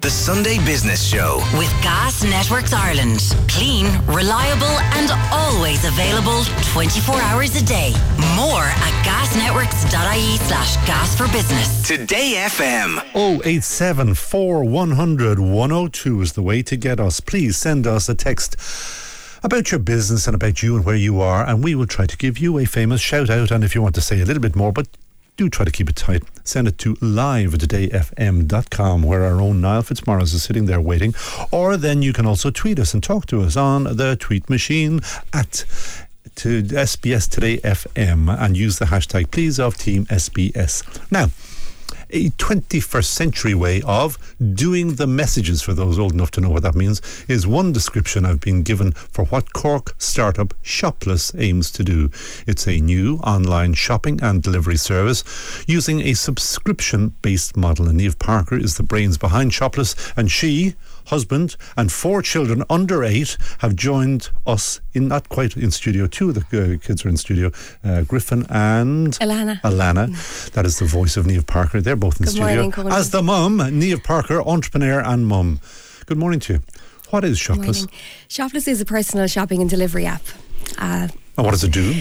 The Sunday Business Show. With Gas Networks Ireland. Clean, reliable and always available 24 hours a day. More at gasnetworks.ie/gas for business. Today FM. 0874 100 102 is the way to get us. Please send us a text about your business and about you and where you are, and we will try to give you a famous shout out. And if you want to say a little bit more, but do try to keep it tight, send it to live@todayfm.com, where our own Niall Fitzmaurice is sitting there waiting. Or then you can also tweet us and talk to us on the tweet machine at SBS Today FM and use the hashtag please of Team SBS. Now, a 21st century way of doing the messages, for those old enough to know what that means, is one description I've been given for what Cork startup Shopless aims to do. It's a new online shopping and delivery service using a subscription-based model. And Niamh Parker is the brains behind Shopless, and she, husband and 4 children under 8 have joined us not quite in studio. 2 of the kids are in studio, Griffin and Alana. That is the voice of Niamh Parker. They're both in studio. Morning, Colin. As the mum, Niamh Parker, entrepreneur and mum. Good morning to you. What is Shopless? Shopless is a personal shopping and delivery app. And what does it do?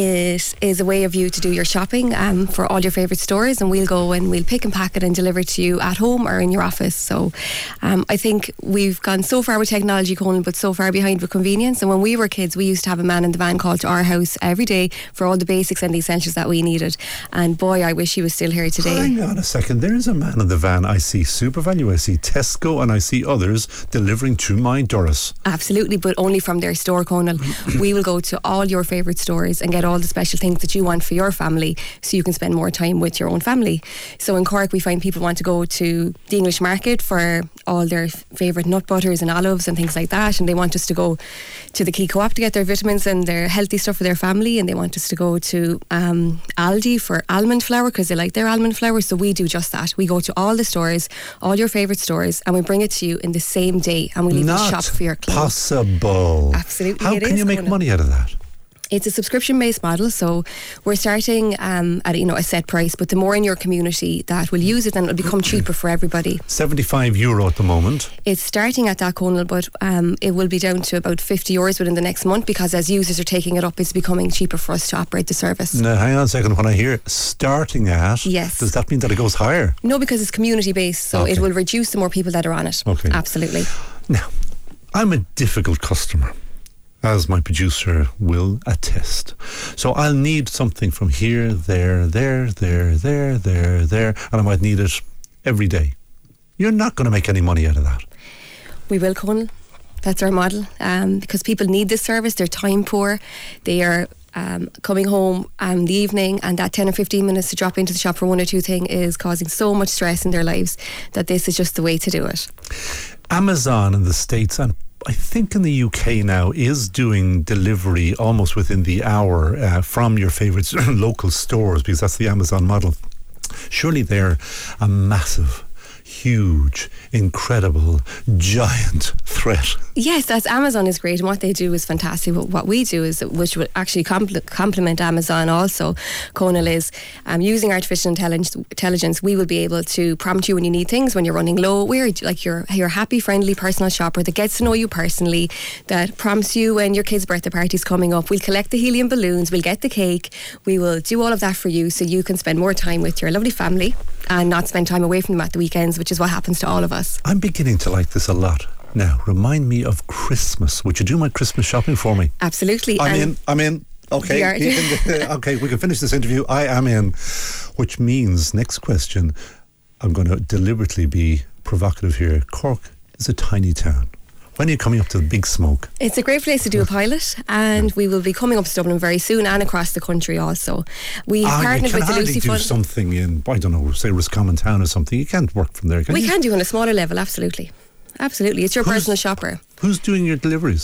It is a way of you to do your shopping for all your favourite stores, and we'll go and we'll pick and pack it and deliver it to you at home or in your office. So I think we've gone so far with technology, Conan, but so far behind with convenience. And when we were kids, we used to have a man in the van called to our house every day for all the basics and the essentials that we needed. And boy, I wish he was still here today. Hang on a second. There is a man in the van. I see SuperValu, I see Tesco, and I see others delivering to my Doris. Absolutely, but only from their store, Conal. We will go to all your favourite stores and get all the special things that you want for your family, so you can spend more time with your own family. So in Cork, we find people want to go to the English market for all their favourite nut butters and olives and things like that, and they want us to go to the Key Co-op to get their vitamins and their healthy stuff for their family, and they want us to go to Aldi for almond flour because they like their almond flour. So we do just that. We go to all the stores, all your favourite stores, and we bring it to you in the same day, and we leave the shop for your clothes. Possible. Absolutely. How can you make money out of that? It's a subscription-based model, so we're starting at a set price, but the more in your community that will use it, then it'll become cheaper for everybody. €75 at the moment. It's starting at that, Conal, but it will be down to about €50 within the next month, because as users are taking it up, it's becoming cheaper for us to operate the service. Now, hang on a second. When I hear starting at, yes, does that mean that it goes higher? No, because it's community-based, so it will reduce the more people that are on it. Okay. Absolutely. Now, I'm a difficult customer, as my producer will attest. So I'll need something from here, there, and I might need it every day. You're not going to make any money out of that. We will, Conal. That's our model. Because people need this service. They're time poor. They are coming home in the evening, and that 10 or 15 minutes to drop into the shop for one or two things is causing so much stress in their lives that this is just the way to do it. Amazon in the States, and I think in the UK now, is doing delivery almost within the hour from your favourite local stores, because that's the Amazon model. Surely they're a massive, huge, incredible, giant threat. Yes, that's Amazon is great, and what they do is fantastic. What we do is, which would actually complement Amazon also, Conal, is using artificial intelligence, we will be able to prompt you when you need things, when you're running low. We're like your happy, friendly personal shopper that gets to know you personally, that prompts you when your kid's birthday party's coming up. We'll collect the helium balloons, we'll get the cake, we will do all of that for you so you can spend more time with your lovely family and not spend time away from them at the weekends, which is what happens to all of us. I'm beginning to like this a lot. Now, remind me of Christmas. Would you do my Christmas shopping for me? Absolutely. I'm in. Okay, okay, we can finish this interview. I am in. Which means, next question, I'm going to deliberately be provocative here. Cork is a tiny town. When are you coming up to the big smoke? It's a great place to do a pilot, and we will be coming up to Dublin very soon and across the country also. We have partnered with the Lucy Fund. Do something in, I don't know, say Roscommon Town or something. You can't work from there, can you? We can do on a smaller level, absolutely. Absolutely. It's your personal shopper. Who's doing your deliveries?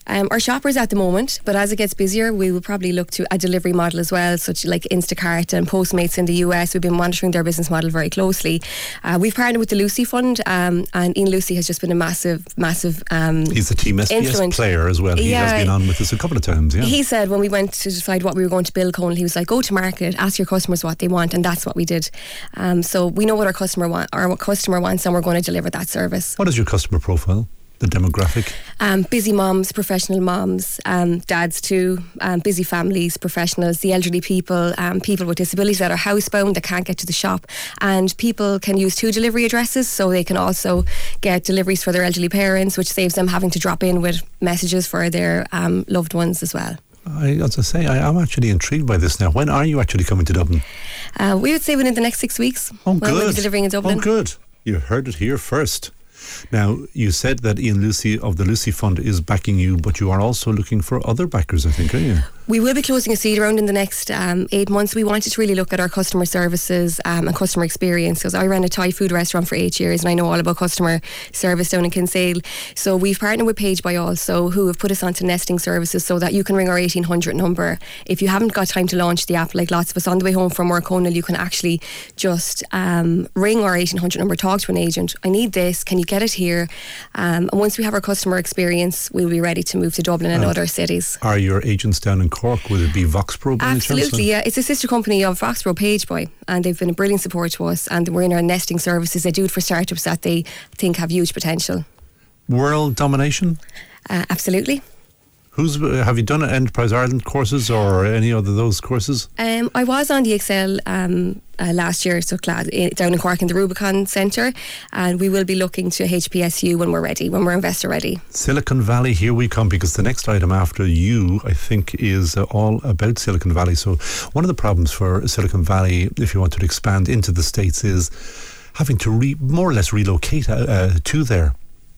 Our shoppers at the moment, but as it gets busier, we will probably look to a delivery model as well, such like Instacart and Postmates in the US. We've been monitoring their business model very closely. We've partnered with the Lucy Fund, and Ian Lucy has just been a massive he's a Team SBS influence. Player as well. He has been on with us a couple of times. Yeah. He said when we went to decide what we were going to build, Conal, he was like, go to market, ask your customers what they want, and that's what we did. So we know what our customer wants, and we're going to deliver that service. What is your customer profile? The demographic? Busy moms, professional moms, dads too, busy families, professionals, the elderly people, people with disabilities that are housebound that can't get to the shop, and people can use 2 delivery addresses, so they can also get deliveries for their elderly parents, which saves them having to drop in with messages for their loved ones as well. As I say, I'm actually intrigued by this now. When are you actually coming to Dublin? We would say within the next 6 weeks. Oh, good. We'll be delivering in Dublin. Oh, good. You heard it here first. Now, you said that Ian Lucy of the Lucy Fund is backing you, but you are also looking for other backers, I think, are you? We will be closing a seed round in the next 8 months. We wanted to really look at our customer services and customer experience, because I ran a Thai food restaurant for 8 years and I know all about customer service down in Kinsale. So we've partnered with Page by Also, who have put us onto nesting services so that you can ring our 1800 number. If you haven't got time to launch the app, like lots of us on the way home from work, Conal, you can actually just ring our 1800 number, talk to an agent. I need this, can you get it here? And once we have our customer experience, we'll be ready to move to Dublin and other cities. Are your agents down in Cork? Would it be Voxpro by any chance? Absolutely, yeah. It's a sister company of Voxpro, Pageboy, and they've been a brilliant support to us, and we're in our nesting services. They do it for startups that they think have huge potential. World domination? Absolutely. Have you done Enterprise Ireland courses or any other those courses? I was on the Excel last year, so down in Cork in the Rubicon Centre, and we will be looking to HPSU when we're ready, when we're investor ready. Silicon Valley, here we come, because the next item after you, I think, is all about Silicon Valley. So one of the problems for Silicon Valley, if you want to expand into the States, is having to more or less relocate to there.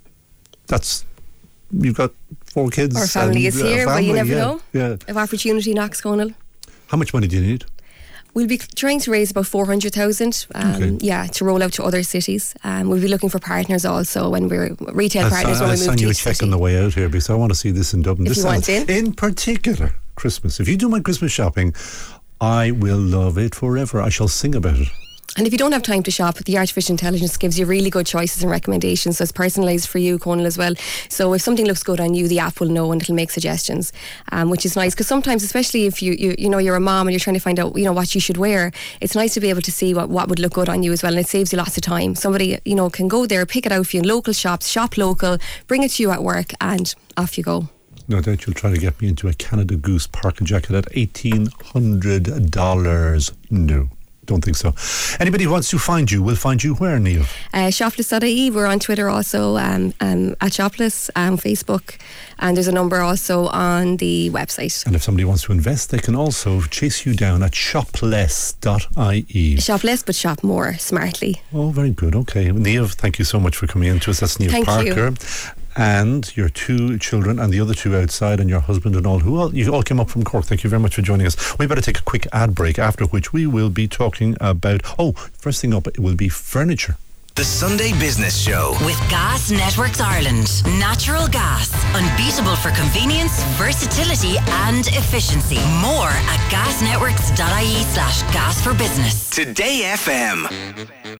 You've got 4 kids. Our family is here, but you never know. Yeah. If opportunity knocks, Conal. How much money do you need? We'll be trying to raise about 400,000 to roll out to other cities. We'll be looking for partners also when we're retail partners when we move to each city. I'll send you a check on the way out here, because I want to see this in Dublin. If you want in particular, Christmas. If you do my Christmas shopping, I will love it forever. I shall sing about it. And if you don't have time to shop, the artificial intelligence gives you really good choices and recommendations. So it's personalised for you, Conal, as well. So if something looks good on you, the app will know and it'll make suggestions, which is nice. Because sometimes, especially if you're a mom and you're trying to find out what you should wear, it's nice to be able to see what would look good on you as well. And it saves you lots of time. Somebody can go there, pick it out for you in local shops, shop local, bring it to you at work, and off you go. No doubt you'll try to get me into a Canada Goose parka jacket at $1,800. No. Don't think so. Anybody who wants to find you will find you where, Niamh? Shopless.ie. We're on Twitter also, at Shopless, Facebook, and there's a number also on the website. And if somebody wants to invest, they can also chase you down at shopless.ie. Shop less, but shop more smartly. Oh, very good. Okay. Niamh, thank you so much for coming in to us. That's Niamh Parker. You. And your 2 children and the other 2 outside, and your husband and all, you all came up from Cork. Thank you very much for joining us. We better take a quick ad break, after which we will be talking about, first thing up, it will be furniture. The Sunday Business Show. With Gas Networks Ireland. Natural gas. Unbeatable for convenience, versatility and efficiency. More at gasnetworks.ie/gas for business. Today FM.